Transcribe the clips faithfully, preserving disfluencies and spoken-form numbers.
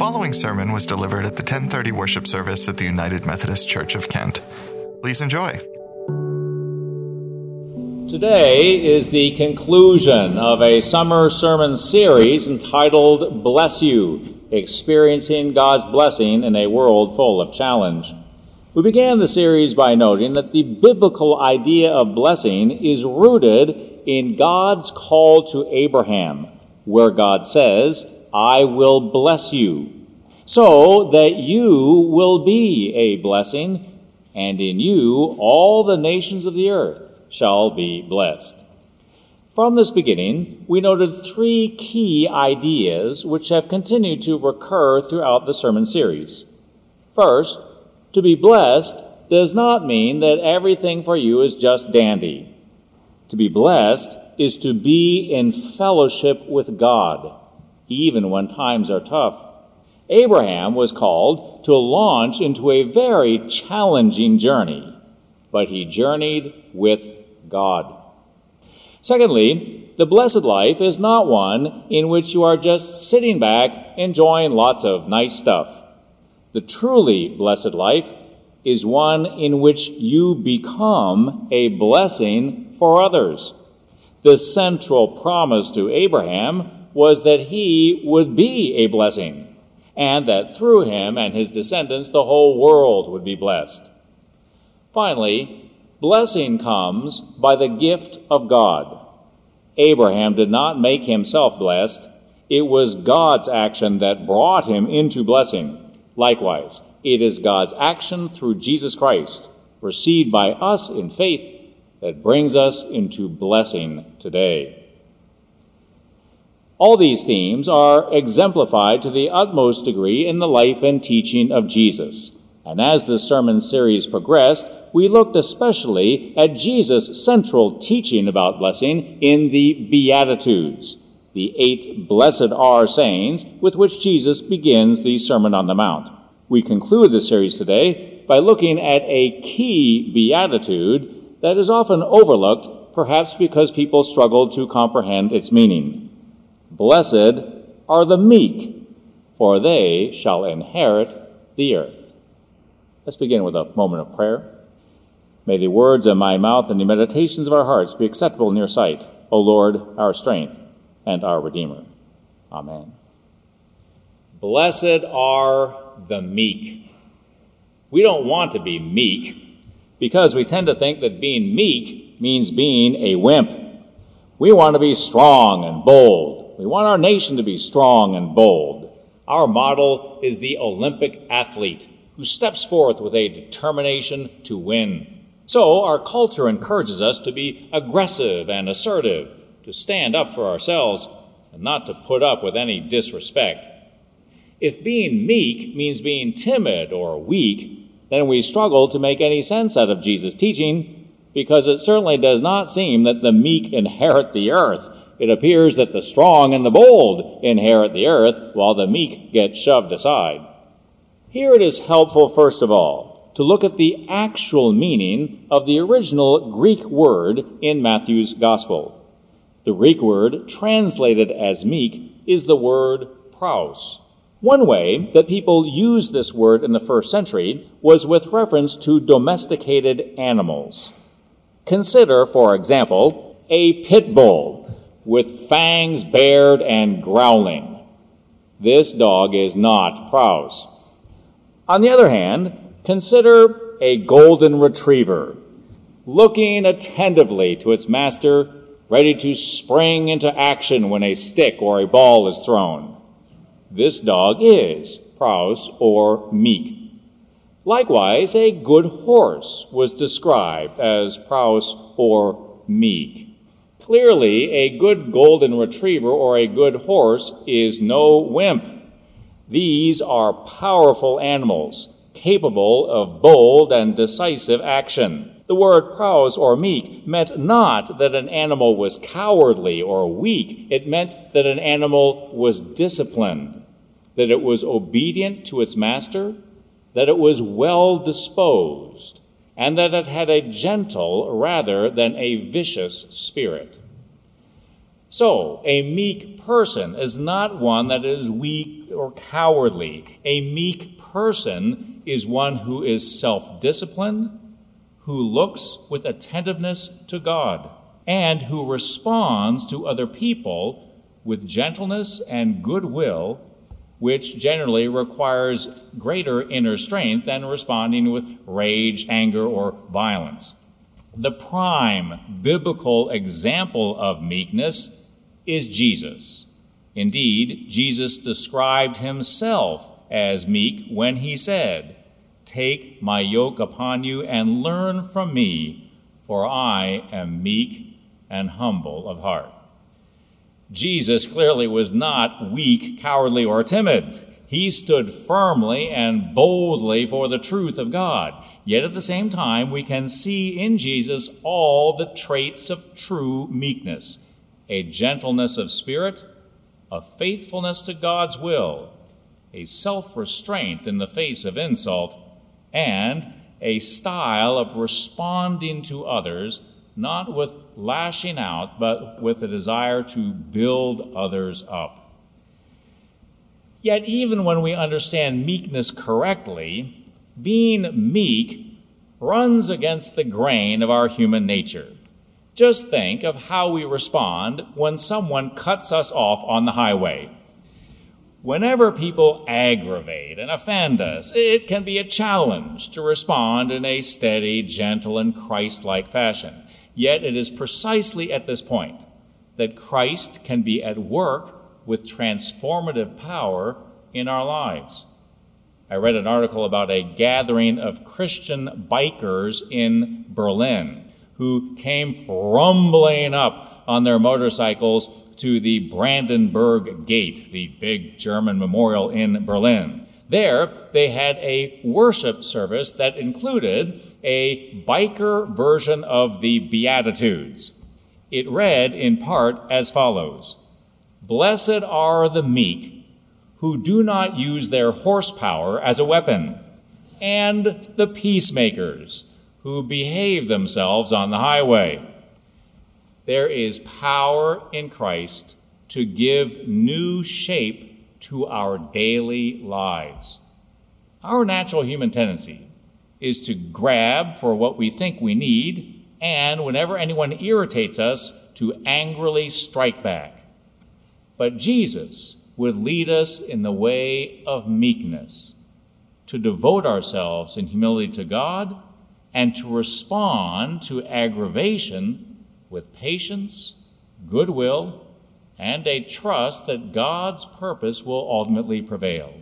following sermon was delivered at the ten thirty worship service at the United Methodist Church of Kent. Please enjoy. Today is the conclusion of a summer sermon series entitled Bless You, Experiencing God's Blessing in a World Full of Challenge. We began the series by noting that the biblical idea of blessing is rooted in God's call to Abraham, where God says, I will bless you, so that you will be a blessing, and in you all the nations of the earth shall be blessed. From this beginning, we noted three key ideas which have continued to recur throughout the sermon series. First, to be blessed does not mean that everything for you is just dandy. To be blessed is to be in fellowship with God, even when times are tough. Abraham was called to launch into a very challenging journey, but he journeyed with God. Secondly, the blessed life is not one in which you are just sitting back enjoying lots of nice stuff. The truly blessed life is one in which you become a blessing for others. The central promise to Abraham was that he would be a blessing, and that through him and his descendants the whole world would be blessed. Finally, blessing comes by the gift of God. Abraham did not make himself blessed. It was God's action that brought him into blessing. Likewise, it is God's action through Jesus Christ, received by us in faith, that brings us into blessing today. All these themes are exemplified to the utmost degree in the life and teaching of Jesus. And as the sermon series progressed, we looked especially at Jesus' central teaching about blessing in the Beatitudes, the eight blessed are sayings with which Jesus begins the Sermon on the Mount. We conclude the series today by looking at a key beatitude that is often overlooked, perhaps because people struggle to comprehend its meaning. Blessed are the meek, for they shall inherit the earth. Let's begin with a moment of prayer. May the words of my mouth and the meditations of our hearts be acceptable in your sight, O Lord, our strength and our Redeemer. Amen. Blessed are the meek. We don't want to be meek because we tend to think that being meek means being a wimp. We want to be strong and bold. We want our nation to be strong and bold. Our model is the Olympic athlete who steps forth with a determination to win. So our culture encourages us to be aggressive and assertive, to stand up for ourselves and not to put up with any disrespect. If being meek means being timid or weak, then we struggle to make any sense out of Jesus' teaching, because it certainly does not seem that the meek inherit the earth. It appears that the strong and the bold inherit the earth, while the meek get shoved aside. Here it is helpful, first of all, to look at the actual meaning of the original Greek word in Matthew's Gospel. The Greek word translated as meek is the word praus. One way that people used this word in the first century was with reference to domesticated animals. Consider, for example, a pit bull with fangs bared and growling. This dog is not praus. On the other hand, consider a golden retriever, looking attentively to its master, ready to spring into action when a stick or a ball is thrown. This dog is praus or meek. Likewise, a good horse was described as praus or meek. Clearly, a good golden retriever or a good horse is no wimp. These are powerful animals, capable of bold and decisive action. The word praus or meek meant not that an animal was cowardly or weak. It meant that an animal was disciplined, that it was obedient to its master, that it was well disposed, and that it had a gentle rather than a vicious spirit. So, a meek person is not one that is weak or cowardly. A meek person is one who is self-disciplined, who looks with attentiveness to God, and who responds to other people with gentleness and goodwill, which generally requires greater inner strength than responding with rage, anger, or violence. The prime biblical example of meekness is Jesus. Indeed, Jesus described himself as meek when he said, "Take my yoke upon you and learn from me, for I am meek and humble of heart." Jesus clearly was not weak, cowardly, or timid. He stood firmly and boldly for the truth of God. Yet at the same time, we can see in Jesus all the traits of true meekness: a gentleness of spirit, a faithfulness to God's will, a self-restraint in the face of insult, and a style of responding to others, not with lashing out, but with a desire to build others up. Yet even when we understand meekness correctly, being meek runs against the grain of our human nature. Just think of how we respond when someone cuts us off on the highway. Whenever people aggravate and offend us, it can be a challenge to respond in a steady, gentle, and Christ-like fashion. Yet it is precisely at this point that Christ can be at work with transformative power in our lives. I read an article about a gathering of Christian bikers in Berlin who came rumbling up on their motorcycles to the Brandenburg Gate, the big German memorial in Berlin. There, they had a worship service that included a biker version of the Beatitudes. It read in part as follows: "Blessed are the meek, who do not use their horsepower as a weapon, and the peacemakers, who behave themselves on the highway." There is power in Christ to give new shape to our daily lives. Our natural human tendency is to grab for what we think we need, and whenever anyone irritates us, to angrily strike back. But Jesus would lead us in the way of meekness, to devote ourselves in humility to God, and to respond to aggravation with patience, goodwill, and a trust that God's purpose will ultimately prevail.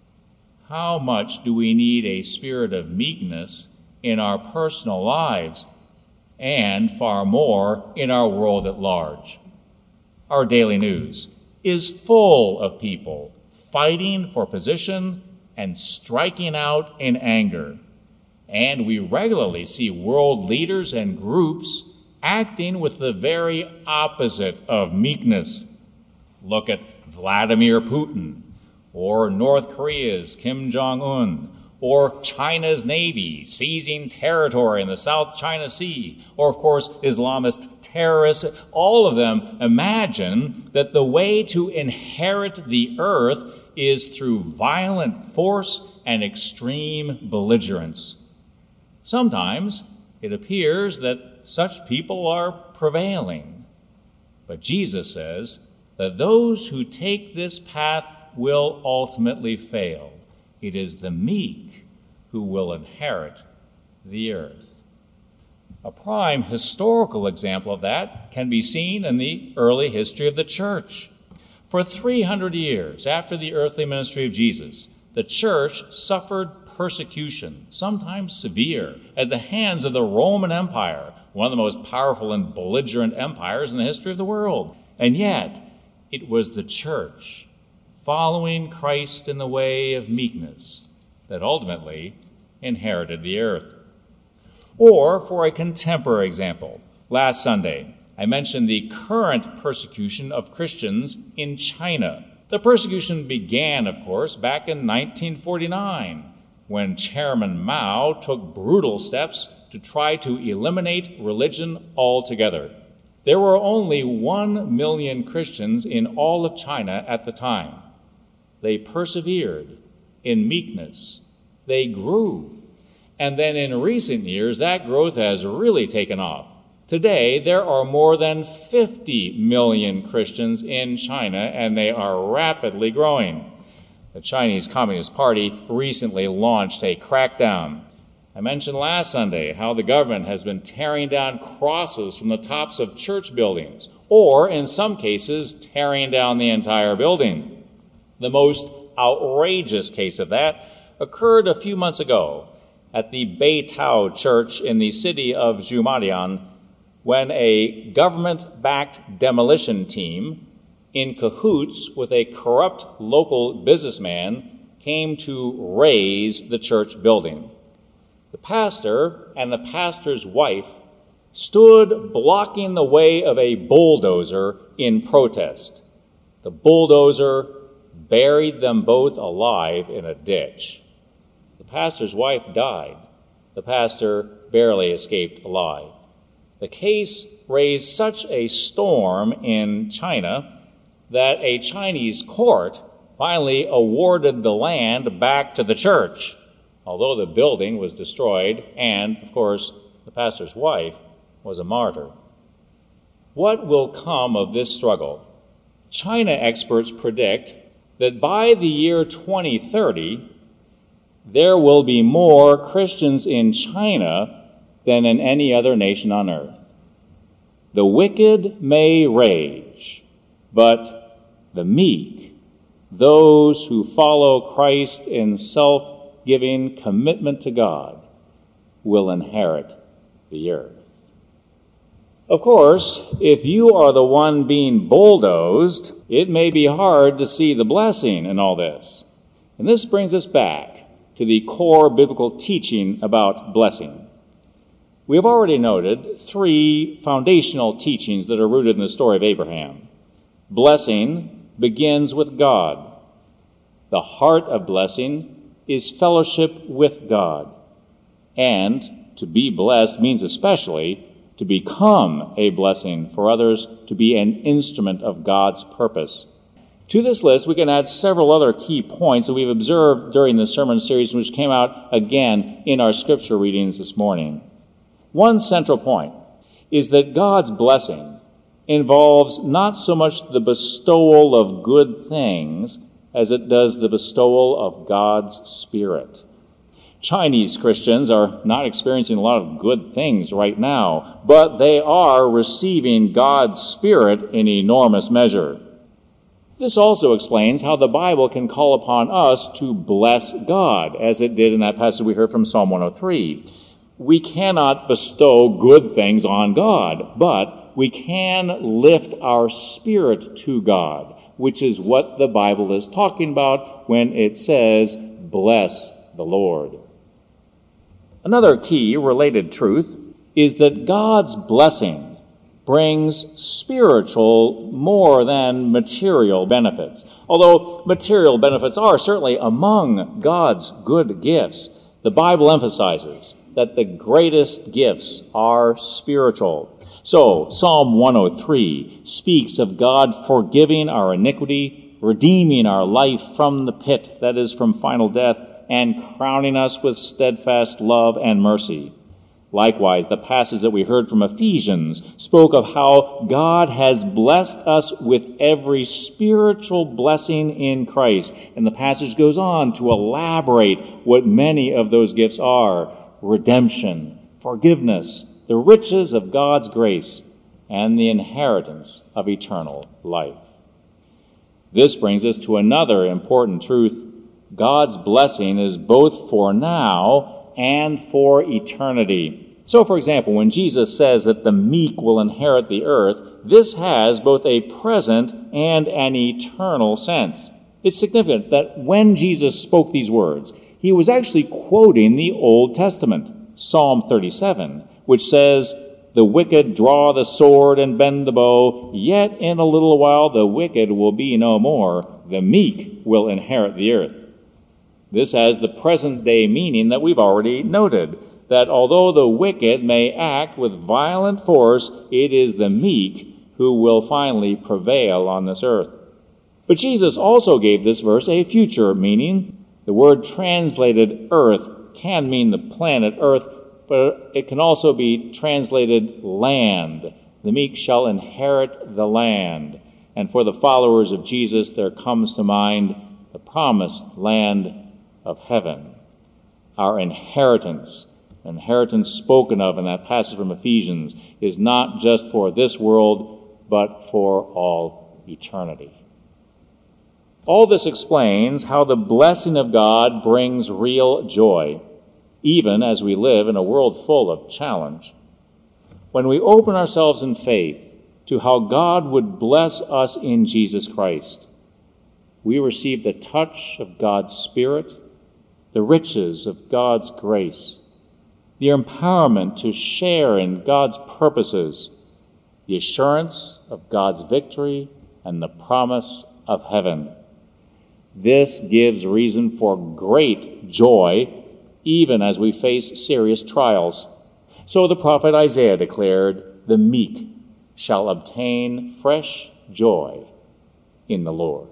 How much do we need a spirit of meekness in our personal lives, and far more in our world at large? Our daily news is full of people fighting for position and striking out in anger. And we regularly see world leaders and groups acting with the very opposite of meekness. Look at Vladimir Putin, or North Korea's Kim Jong-un, or China's Navy seizing territory in the South China Sea, or, of course, Islamist terrorists. All of them imagine that the way to inherit the earth is through violent force and extreme belligerence. Sometimes it appears that such people are prevailing. But Jesus says that those who take this path will ultimately fail. It is the meek who will inherit the earth. A prime historical example of that can be seen in the early history of the church. For three hundred years after the earthly ministry of Jesus, the church suffered persecution, sometimes severe, at the hands of the Roman Empire, one of the most powerful and belligerent empires in the history of the world. And yet, it was the church, following Christ in the way of meekness, that ultimately inherited the earth. Or, for a contemporary example, last Sunday, I mentioned the current persecution of Christians in China. The persecution began, of course, back in nineteen forty-nine, when Chairman Mao took brutal steps to try to eliminate religion altogether. There were only one million Christians in all of China at the time. They persevered in meekness. They grew. And then in recent years, that growth has really taken off. Today, there are more than fifty million Christians in China, and they are rapidly growing. The Chinese Communist Party recently launched a crackdown. I mentioned last Sunday how the government has been tearing down crosses from the tops of church buildings, or in some cases, tearing down the entire building. The most outrageous case of that occurred a few months ago at the Beitao Church in the city of Zhumadian, when a government-backed demolition team, in cahoots with a corrupt local businessman, came to raze the church building. The pastor and the pastor's wife stood blocking the way of a bulldozer in protest. The bulldozer buried them both alive in a ditch. The pastor's wife died. The pastor barely escaped alive. The case raised such a storm in China that a Chinese court finally awarded the land back to the church, although the building was destroyed and, of course, the pastor's wife was a martyr. What will come of this struggle? China experts predict that by the year twenty thirty, there will be more Christians in China than in any other nation on earth. The wicked may rage, but the meek, those who follow Christ in self-giving commitment to God, will inherit the earth. Of course, if you are the one being bulldozed, it may be hard to see the blessing in all this. And this brings us back to the core biblical teaching about blessing. We have already noted three foundational teachings that are rooted in the story of Abraham. Blessing begins with God. The heart of blessing is fellowship with God. And to be blessed means especially to become a blessing for others, to be an instrument of God's purpose. To this list, we can add several other key points that we've observed during the sermon series, which came out again in our scripture readings this morning. One central point is that God's blessing involves not so much the bestowal of good things as it does the bestowal of God's Spirit. Chinese Christians are not experiencing a lot of good things right now, but they are receiving God's Spirit in enormous measure. This also explains how the Bible can call upon us to bless God, as it did in that passage we heard from Psalm one oh three. We cannot bestow good things on God, but we can lift our spirit to God, which is what the Bible is talking about when it says, bless the Lord. Another key related truth is that God's blessing brings spiritual more than material benefits. Although material benefits are certainly among God's good gifts, the Bible emphasizes that the greatest gifts are spiritual. So, Psalm one oh three speaks of God forgiving our iniquity, redeeming our life from the pit, that is, from final death, and crowning us with steadfast love and mercy. Likewise, the passage that we heard from Ephesians spoke of how God has blessed us with every spiritual blessing in Christ. And the passage goes on to elaborate what many of those gifts are: redemption, forgiveness, the riches of God's grace, and the inheritance of eternal life. This brings us to another important truth. God's blessing is both for now and for eternity. So, for example, when Jesus says that the meek will inherit the earth, this has both a present and an eternal sense. It's significant that when Jesus spoke these words, he was actually quoting the Old Testament, Psalm thirty-seven, which says, "The wicked draw the sword and bend the bow, yet in a little while the wicked will be no more. The meek will inherit the earth." This has the present-day meaning that we've already noted. that although the wicked may act with violent force, it is the meek who will finally prevail on this earth. But Jesus also gave this verse a future meaning. The word translated earth can mean the planet Earth, but it can also be translated land. The meek shall inherit the land. And for the followers of Jesus, there comes to mind the promised land of heaven. Our inheritance, inheritance spoken of in that passage from Ephesians, is not just for this world, but for all eternity. All this explains how the blessing of God brings real joy, even as we live in a world full of challenge. When we open ourselves in faith to how God would bless us in Jesus Christ, we receive the touch of God's Spirit, the riches of God's grace, the empowerment to share in God's purposes, the assurance of God's victory, and the promise of heaven. This gives reason for great joy, even as we face serious trials. So the prophet Isaiah declared, "The meek shall obtain fresh joy in the Lord."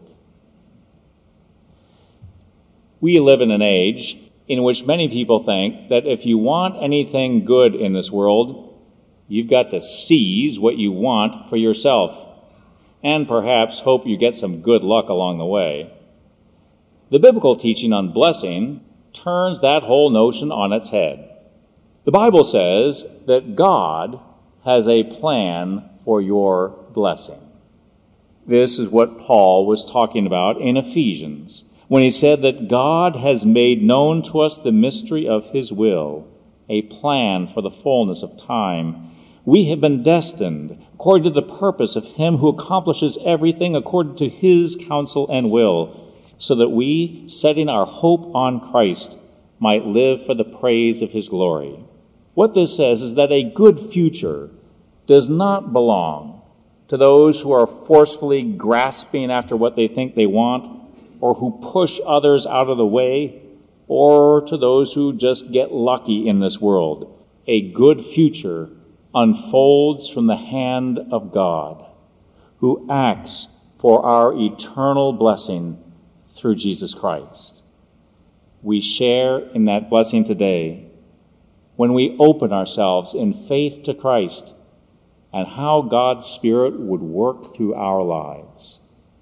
We live in an age in which many people think that if you want anything good in this world, you've got to seize what you want for yourself, and perhaps hope you get some good luck along the way. The biblical teaching on blessing turns that whole notion on its head. The Bible says that God has a plan for your blessing. This is what Paul was talking about in Ephesians, when he said that God has made known to us the mystery of his will, a plan for the fullness of time. We have been destined, according to the purpose of him who accomplishes everything according to his counsel and will, so that we, setting our hope on Christ, might live for the praise of his glory. What this says is that a good future does not belong to those who are forcefully grasping after what they think they want, or who push others out of the way, or to those who just get lucky in this world. A good future unfolds from the hand of God, who acts for our eternal blessing through Jesus Christ. We share in that blessing today when we open ourselves in faith to Christ and how God's Spirit would work through our lives.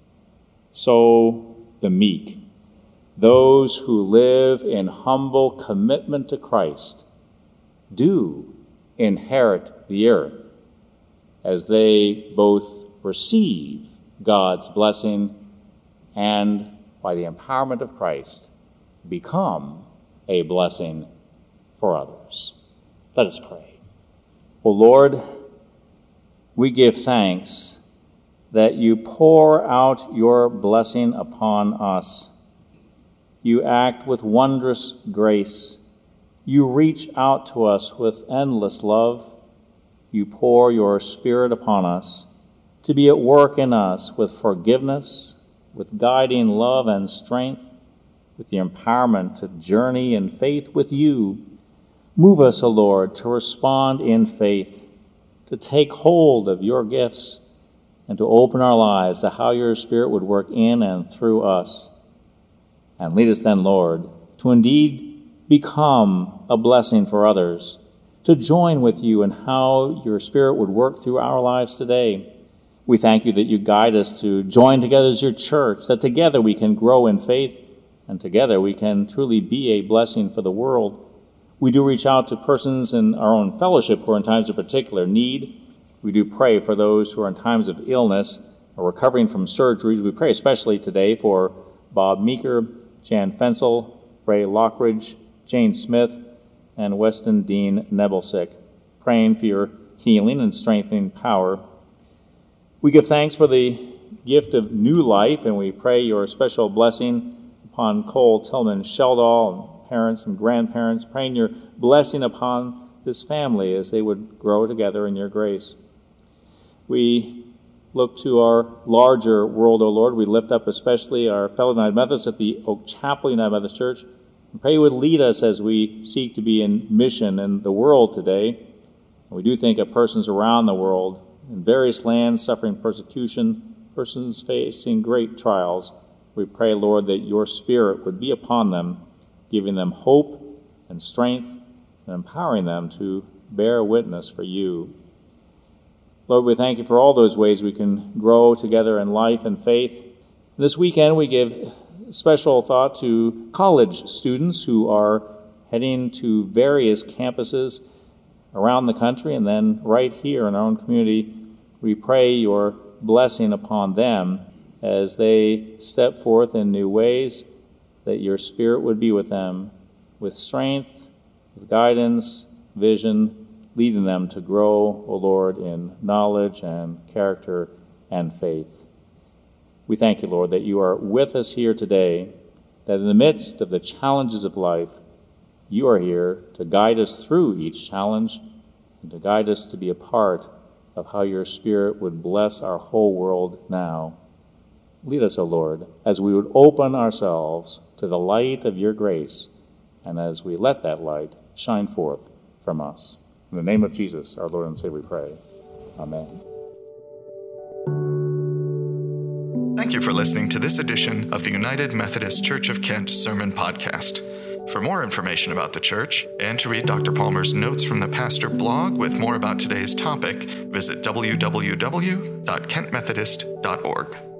So the meek, those who live in humble commitment to Christ, do inherit the earth as they both receive God's blessing and, by the empowerment of Christ, become a blessing for others. Let us pray. O Lord, we give thanks that you pour out your blessing upon us. You act with wondrous grace. You reach out to us with endless love. You pour your Spirit upon us to be at work in us with forgiveness, with guiding love and strength, with the empowerment to journey in faith with you. Move us, O Lord, to respond in faith, to take hold of your gifts, and to open our lives to how your Spirit would work in and through us. And lead us then, Lord, to indeed become a blessing for others, to join with you in how your Spirit would work through our lives today. We thank you that you guide us to join together as your church, that together we can grow in faith, and together we can truly be a blessing for the world. We do reach out to persons in our own fellowship who are in times of particular need. We do pray for those who are in times of illness or recovering from surgeries. We pray especially today for Bob Meeker, Jan Fensel, Ray Lockridge, Jane Smith, and Weston Dean Nebelsick, praying for your healing and strengthening power. We give thanks for the gift of new life, and we pray your special blessing upon Cole Tillman Sheldall and parents and grandparents, praying your blessing upon this family as they would grow together in your grace. We look to our larger world, O Lord. We lift up especially our fellow United Methodists at the Oak Chapel United Methodist Church. I pray you would lead us as we seek to be in mission in the world today. We do think of persons around the world in various lands suffering persecution, persons facing great trials. We pray, Lord, that your Spirit would be upon them, giving them hope and strength and empowering them to bear witness for you. Lord, we thank you for all those ways we can grow together in life and faith. This weekend we give special thought to college students who are heading to various campuses around the country and then right here in our own community. We pray your blessing upon them as they step forth in new ways, that your Spirit would be with them, with strength, with guidance, vision, leading them to grow, O Lord, in knowledge and character and faith. We thank you, Lord, that you are with us here today, that in the midst of the challenges of life, you are here to guide us through each challenge and to guide us to be a part of how your Spirit would bless our whole world now. Lead us, O Lord, as we would open ourselves to the light of your grace and as we let that light shine forth from us. In the name of Jesus, our Lord and Savior, we pray. Amen. Thank you for listening to this edition of the United Methodist Church of Kent Sermon Podcast. For more information about the church and to read Doctor Palmer's notes from the pastor blog with more about today's topic, visit w w w dot kent methodist dot org.